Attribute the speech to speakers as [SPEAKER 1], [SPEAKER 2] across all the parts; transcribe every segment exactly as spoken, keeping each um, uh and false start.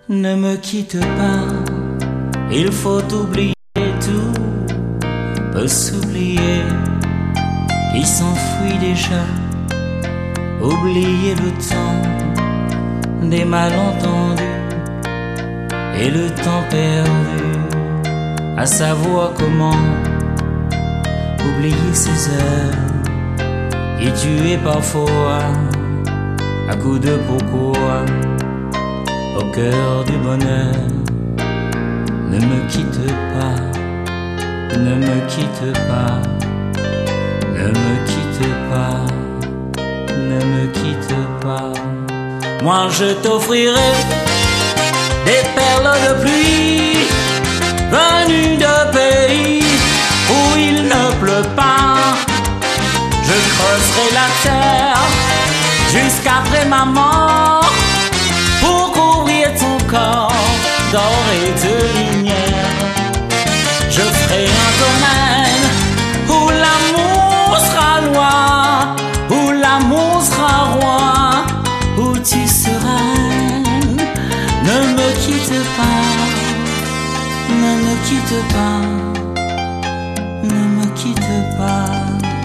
[SPEAKER 1] Ne me quitte pas, il faut oublier tout, peut s'oublier qui s'enfuit déjà, oublier le temps des malentendus et le temps perdu, à savoir comment oublier ces heures qui tuaient parfois à coups de pourquoi au cœur du bonheur. Ne me quitte pas, ne me quitte pas, ne me quitte pas, ne me quitte pas. Moi je t'offrirai des perles de pluie venues de pays où il ne pleut pas. Je creuserai la terre jusqu'après ma mort pour couvrir ton corps d'or et de lumière. Je ferai un domaine où l'amour sera loi, où l'amour sera roi, où tu seras reine. Ne me quitte pas, ne me quitte pas, ne me quitte pas.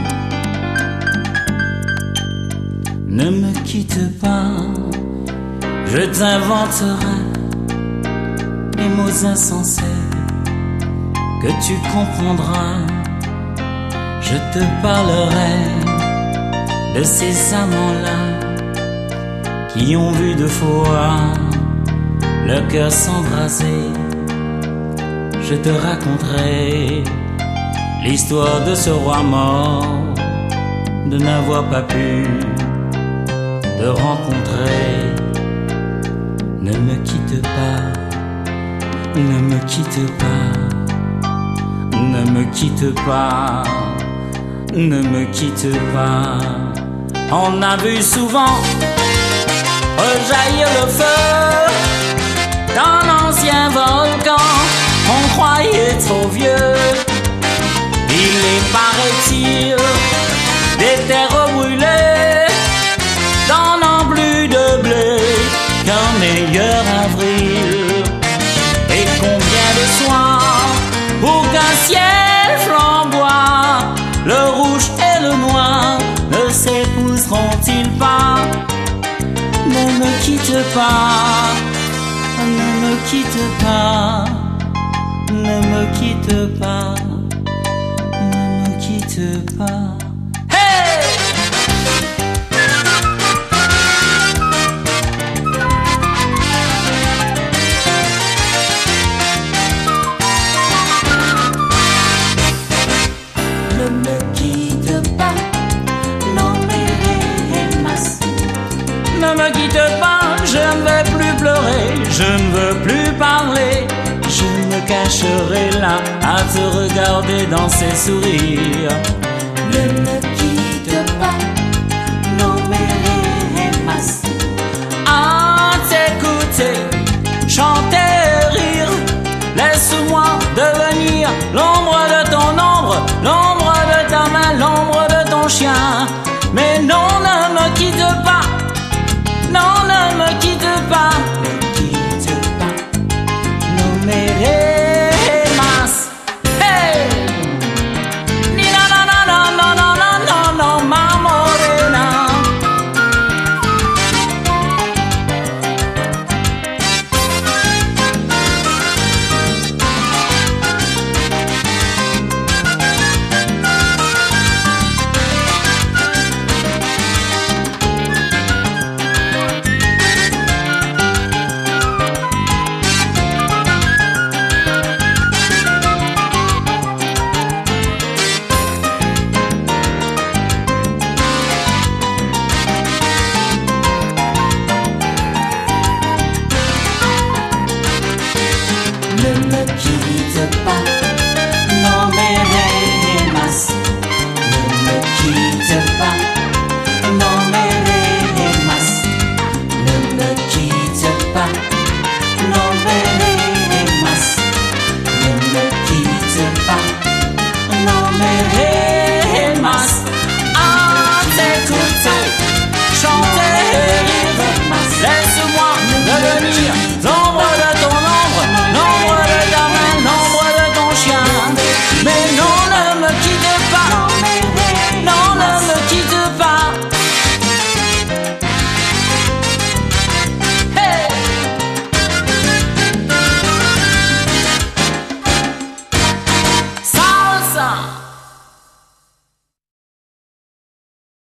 [SPEAKER 1] Ne me quitte pas, je t'inventerai les mots insensés que tu comprendras. Je te parlerai de ces amants-là qui ont vu deux fois leur cœur s'embraser. Je te raconterai l'histoire de ce roi mort, de n'avoir pas pu te rencontrer. Ne me quitte pas, ne me quitte pas, ne me quitte pas, ne me quitte pas. On a vu souvent rejaillir le feu dans l'ancien volcan. On croyait trop vieux. Il est, paraît-il, des terres brûlées donnant plus de blé qu'un meilleur avril. Et combien de soirs pour qu'un ciel flamboie, le rouge et le noir ne s'épouseront-ils pas? Ne me quitte pas, ne me quitte pas, ne me quitte pas, ne me quitte pas. Ne me quitte pas, je ne vais plus pleurer, je ne veux plus parler. Je me cacherai là à te regarder dans ces sourires. Ne me